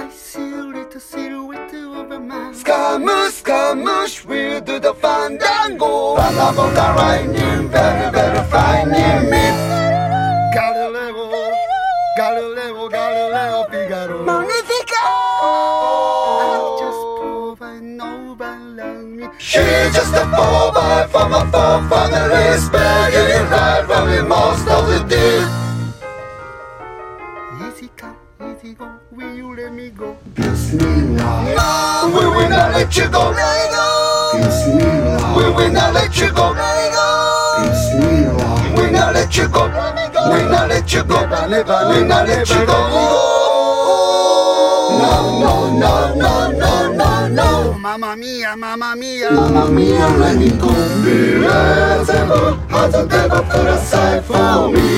silhouette of a man. Scaramouche, we'll do the fandango. Fandango, lightning, very, very frightening me. Galileo, Figaro. Magnifico! I just poor by nobody. She's just a 4x from a four-family spaghetti right from the most of the day. Easy come, easy go, will you let me go? Bismillah. No, we will not let you go. Bismillah. We will not let you go. Bismillah. We will not let you go. We will not let you go. We will not let you go. No. Mamma mia, mamma mia. Mamma mia, let me go. Beelzebub has a devil put aside for me.